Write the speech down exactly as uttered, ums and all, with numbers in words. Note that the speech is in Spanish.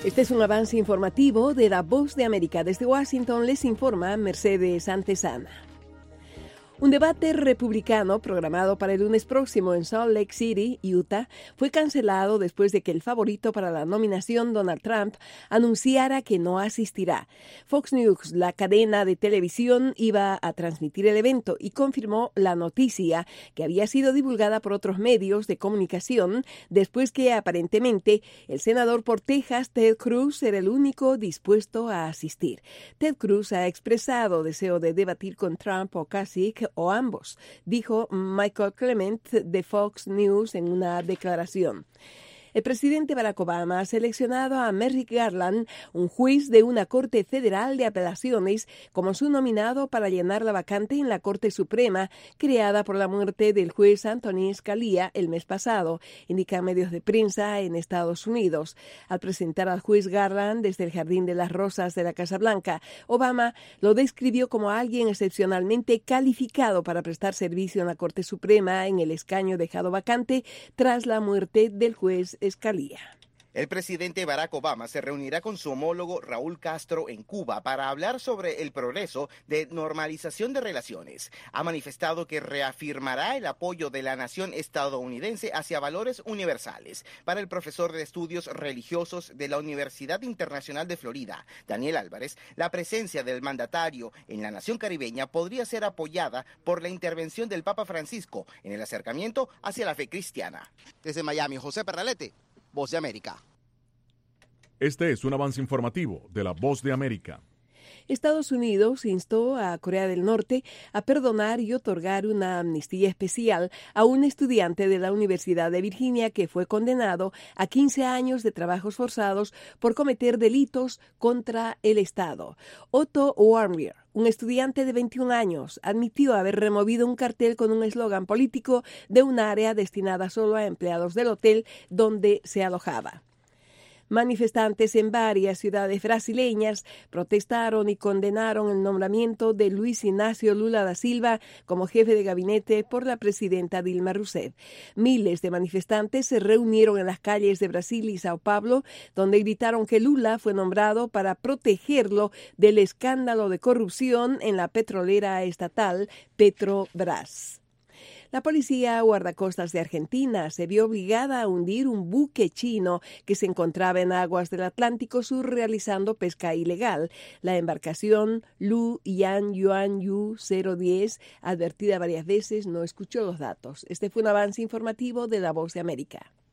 Este es un avance informativo de La Voz de América. Desde Washington les informa Mercedes Antesana. Un debate republicano programado para el lunes próximo en Salt Lake City, Utah, fue cancelado después de que el favorito para la nominación, Donald Trump, anunciara que no asistirá. Fox News, la cadena de televisión, iba a transmitir el evento y confirmó la noticia que había sido divulgada por otros medios de comunicación después que aparentemente el senador por Texas, Ted Cruz, era el único dispuesto a asistir. Ted Cruz ha expresado deseo de debatir con Trump o Kasich o ambos, dijo Michael Clement de Fox News en una declaración. El presidente Barack Obama ha seleccionado a Merrick Garland, un juez de una corte federal de apelaciones, como su nominado para llenar la vacante en la Corte Suprema, creada por la muerte del juez Antonin Scalia el mes pasado, indican medios de prensa en Estados Unidos. Al presentar al juez Garland desde el Jardín de las Rosas de la Casa Blanca, Obama lo describió como alguien excepcionalmente calificado para prestar servicio en la Corte Suprema en el escaño dejado vacante tras la muerte del juez Scalia. El presidente Barack Obama se reunirá con su homólogo Raúl Castro en Cuba para hablar sobre el progreso de normalización de relaciones. Ha manifestado que reafirmará el apoyo de la nación estadounidense hacia valores universales. Para el profesor de estudios religiosos de la Universidad Internacional de Florida, Daniel Álvarez, la presencia del mandatario en la nación caribeña podría ser apoyada por la intervención del Papa Francisco en el acercamiento hacia la fe cristiana. Desde Miami, José Perralete, Voz de América. Este es un avance informativo de La Voz de América. Estados Unidos instó a Corea del Norte a perdonar y otorgar una amnistía especial a un estudiante de la Universidad de Virginia que fue condenado a quince años de trabajos forzados por cometer delitos contra el Estado. Otto Warmbier, un estudiante de veintiún años, admitió haber removido un cartel con un eslogan político de un área destinada solo a empleados del hotel donde se alojaba. Manifestantes en varias ciudades brasileñas protestaron y condenaron el nombramiento de Luis Ignacio Lula da Silva como jefe de gabinete por la presidenta Dilma Rousseff. Miles de manifestantes se reunieron en las calles de Brasil y Sao Paulo, donde gritaron que Lula fue nombrado para protegerlo del escándalo de corrupción en la petrolera estatal Petrobras. La policía guardacostas de Argentina se vio obligada a hundir un buque chino que se encontraba en aguas del Atlántico Sur realizando pesca ilegal. La embarcación Lu Yan Yuan Yu cero diez, advertida varias veces, no escuchó los datos. Este fue un avance informativo de La Voz de América.